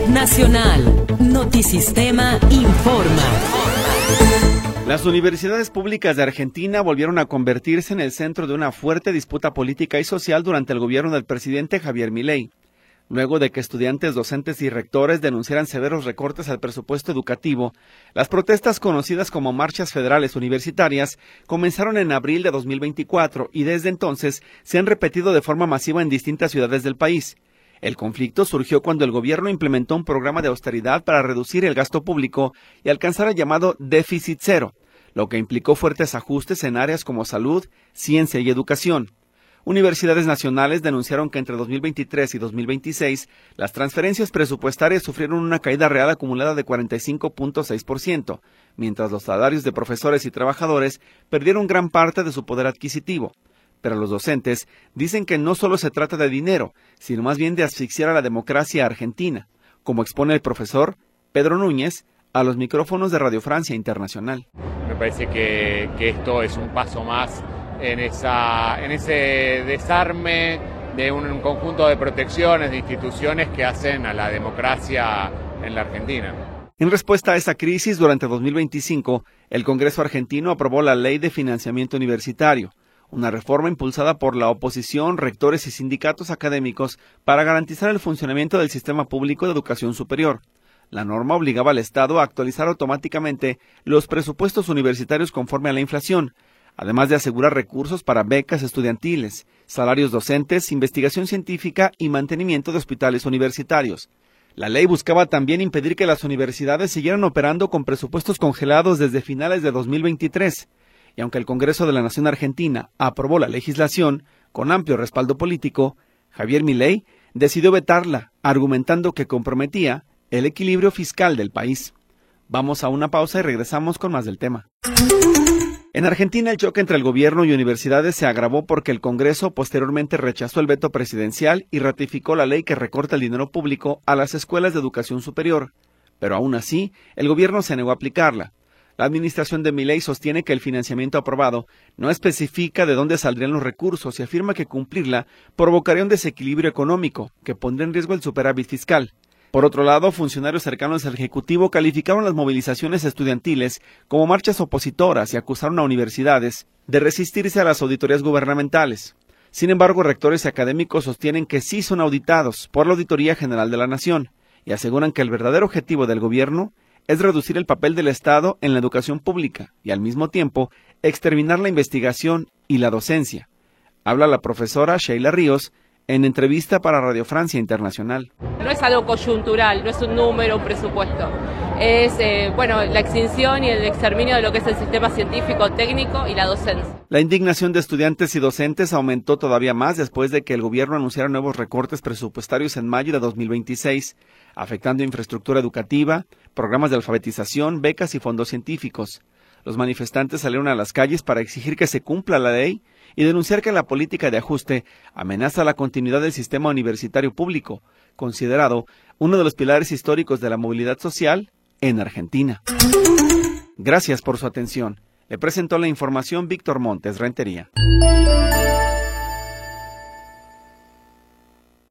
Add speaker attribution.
Speaker 1: Nacional. Notisistema informa.
Speaker 2: Las universidades públicas de Argentina volvieron a convertirse en el centro de una fuerte disputa política y social durante el gobierno del presidente Javier Milei. Luego de que estudiantes, docentes y rectores denunciaran severos recortes al presupuesto educativo, las protestas conocidas como marchas federales universitarias comenzaron en abril de 2024 y desde entonces se han repetido de forma masiva en distintas ciudades del país. El conflicto surgió cuando el gobierno implementó un programa de austeridad para reducir el gasto público y alcanzar el llamado déficit cero, lo que implicó fuertes ajustes en áreas como salud, ciencia y educación. Universidades nacionales denunciaron que entre 2023 y 2026 las transferencias presupuestarias sufrieron una caída real acumulada de 45.6%, mientras los salarios de profesores y trabajadores perdieron gran parte de su poder adquisitivo. Pero los docentes dicen que no solo se trata de dinero, sino más bien de asfixiar a la democracia argentina, como expone el profesor Pedro Núñez a los micrófonos de Radio Francia Internacional.
Speaker 3: Me parece que esto es un paso más en ese desarme de un conjunto de protecciones, de instituciones que hacen a la democracia en la Argentina.
Speaker 2: En respuesta a esa crisis, durante 2025, el Congreso argentino aprobó la Ley de Financiamiento Universitario, una reforma impulsada por la oposición, rectores y sindicatos académicos para garantizar el funcionamiento del sistema público de educación superior. La norma obligaba al Estado a actualizar automáticamente los presupuestos universitarios conforme a la inflación, además de asegurar recursos para becas estudiantiles, salarios docentes, investigación científica y mantenimiento de hospitales universitarios. La ley buscaba también impedir que las universidades siguieran operando con presupuestos congelados desde finales de 2023. Y aunque el Congreso de la Nación Argentina aprobó la legislación con amplio respaldo político, Javier Milei decidió vetarla, argumentando que comprometía el equilibrio fiscal del país. Vamos a una pausa y regresamos con más del tema. En Argentina, el choque entre el gobierno y universidades se agravó porque el Congreso posteriormente rechazó el veto presidencial y ratificó la ley que recorta el dinero público a las escuelas de educación superior. Pero aún así, el gobierno se negó a aplicarla. La administración de Milei sostiene que el financiamiento aprobado no especifica de dónde saldrían los recursos y afirma que cumplirla provocaría un desequilibrio económico que pondría en riesgo el superávit fiscal. Por otro lado, funcionarios cercanos al Ejecutivo calificaron las movilizaciones estudiantiles como marchas opositoras y acusaron a universidades de resistirse a las auditorías gubernamentales. Sin embargo, rectores y académicos sostienen que sí son auditados por la Auditoría General de la Nación y aseguran que el verdadero objetivo del gobierno es reducir el papel del Estado en la educación pública y, al mismo tiempo, exterminar la investigación y la docencia. Habla la profesora Sheila Ríos en entrevista para Radio Francia Internacional.
Speaker 4: No es algo coyuntural, no es un número, un presupuesto. Es la extinción y el exterminio de lo que es el sistema científico, técnico y la docencia. La
Speaker 2: indignación de estudiantes y docentes aumentó todavía más después de que el gobierno anunciara nuevos recortes presupuestarios en mayo de 2026, afectando infraestructura educativa, programas de alfabetización, becas y fondos científicos. Los manifestantes salieron a las calles para exigir que se cumpla la ley y denunciar que la política de ajuste amenaza la continuidad del sistema universitario público, considerado uno de los pilares históricos de la movilidad social en Argentina. Gracias por su atención. Le presentó la información Víctor Montes Rentería.